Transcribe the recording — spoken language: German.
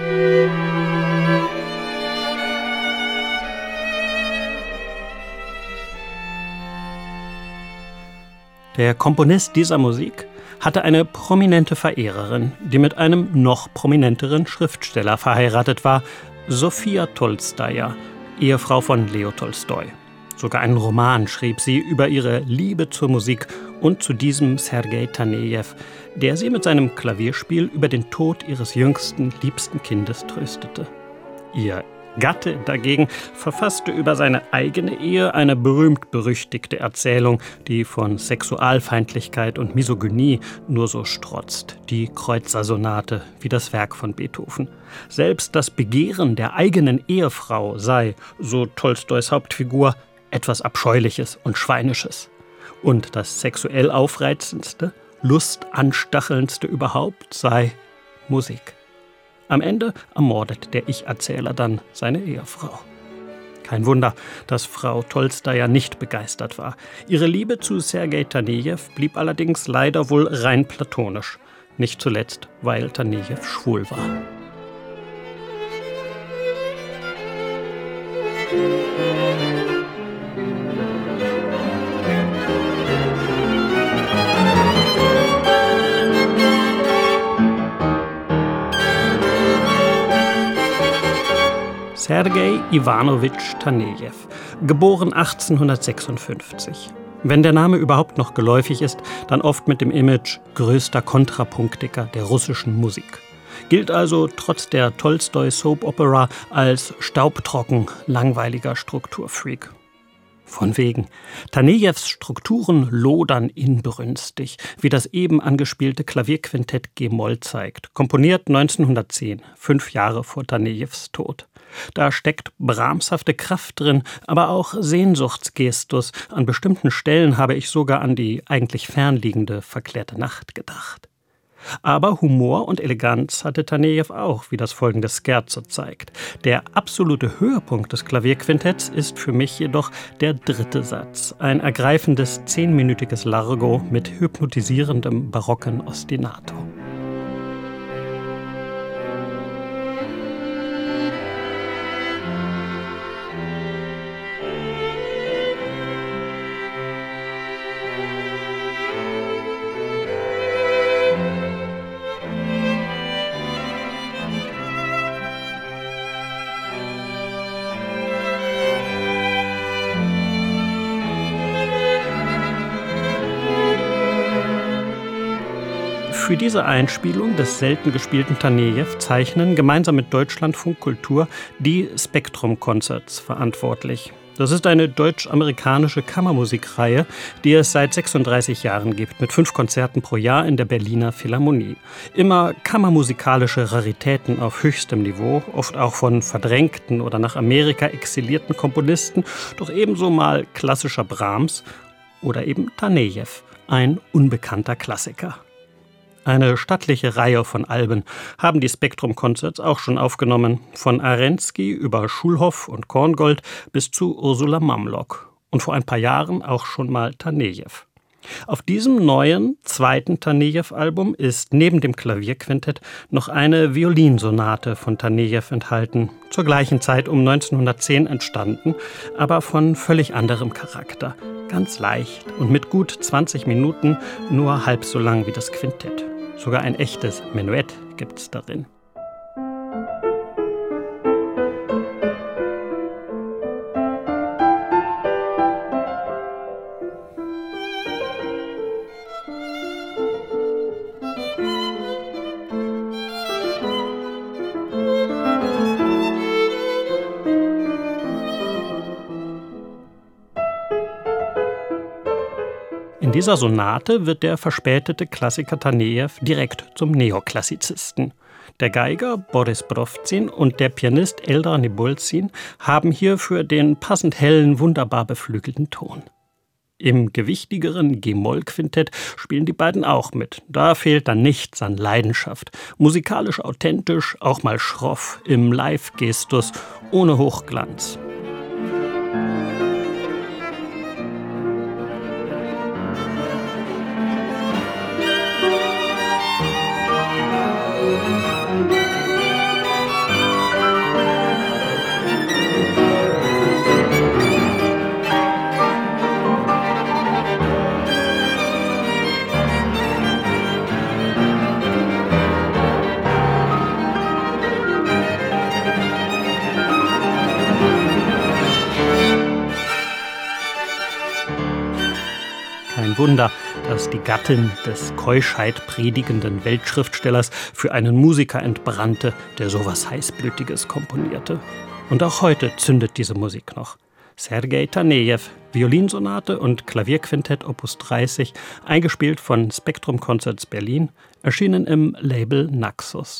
Der Komponist dieser Musik hatte eine prominente Verehrerin, die mit einem noch prominenteren Schriftsteller verheiratet war, Sofia Tolstaja, Ehefrau von Leo Tolstoi. Sogar einen Roman schrieb sie über ihre Liebe zur Musik und zu diesem Sergei Tanejew, der sie mit seinem Klavierspiel über den Tod ihres jüngsten, liebsten Kindes tröstete. Ihr Gatte dagegen verfasste über seine eigene Ehe eine berühmt-berüchtigte Erzählung, die von Sexualfeindlichkeit und Misogynie nur so strotzt, die Kreuzer-Sonate wie das Werk von Beethoven. Selbst das Begehren der eigenen Ehefrau sei, so Tolstois Hauptfigur, etwas Abscheuliches und Schweinisches. Und das sexuell Aufreizendste, lustanstachelndste überhaupt sei Musik. Am Ende ermordet der Ich-Erzähler dann seine Ehefrau. Kein Wunder, dass Frau Tolstaja nicht begeistert war. Ihre Liebe zu Sergei Tanejew blieb allerdings leider wohl rein platonisch. Nicht zuletzt, weil Tanejew schwul war. Sergei Iwanowitsch Tanejew, geboren 1856. Wenn der Name überhaupt noch geläufig ist, dann oft mit dem Image größter Kontrapunktiker der russischen Musik. Gilt also trotz der Tolstoi-Soap-Opera als staubtrocken, langweiliger Strukturfreak. Von wegen. Tanejews Strukturen lodern inbrünstig, wie das eben angespielte Klavierquintett G-Moll zeigt, komponiert 1910, 5 Jahre vor Tanejews Tod. Da steckt brahmshafte Kraft drin, aber auch Sehnsuchtsgestus. An bestimmten Stellen habe ich sogar an die eigentlich fernliegende Verklärte Nacht gedacht. Aber Humor und Eleganz hatte Tanejew auch, wie das folgende Scherzo zeigt. Der absolute Höhepunkt des Klavierquintetts ist für mich jedoch der 3. Satz. Ein ergreifendes 10-minütiges Largo mit hypnotisierendem barocken Ostinato. Für diese Einspielung des selten gespielten Tanejew zeichnen gemeinsam mit Deutschlandfunk Kultur die Spektrum Concerts verantwortlich. Das ist eine deutsch-amerikanische Kammermusikreihe, die es seit 36 Jahren gibt, mit 5 Konzerten pro Jahr in der Berliner Philharmonie. Immer kammermusikalische Raritäten auf höchstem Niveau, oft auch von verdrängten oder nach Amerika exilierten Komponisten, doch ebenso mal klassischer Brahms oder eben Tanejew, ein unbekannter Klassiker. Eine stattliche Reihe von Alben haben die Spektrum Concerts auch schon aufgenommen, von Arensky über Schulhoff und Korngold bis zu Ursula Mamlock und vor ein paar Jahren auch schon mal Tanejew. Auf diesem neuen, 2. Tanejew-Album ist neben dem Klavierquintett noch eine Violinsonate von Tanejew enthalten, zur gleichen Zeit um 1910 entstanden, aber von völlig anderem Charakter. Ganz leicht und mit gut 20 Minuten nur halb so lang wie das Quintett. Sogar ein echtes Menuett gibt's darin. In dieser Sonate wird der verspätete Klassiker Tanejew direkt zum Neoklassizisten. Der Geiger Boris Brovzin und der Pianist Eldar Nebulzin haben hier für den passend hellen, wunderbar beflügelten Ton. Im gewichtigeren G-Moll-Quintett spielen die beiden auch mit. Da fehlt dann nichts an Leidenschaft. Musikalisch authentisch, auch mal schroff, im Live-Gestus, ohne Hochglanz. kein Wunder, dass die Gattin des Keuschheit predigenden Weltschriftstellers für einen Musiker entbrannte, der sowas Heißblütiges komponierte. Und auch heute zündet diese Musik noch. Sergei Tanejew, Violinsonate und Klavierquintett Opus 30, eingespielt von Spektrum Concerts Berlin, erschienen im Label Naxos.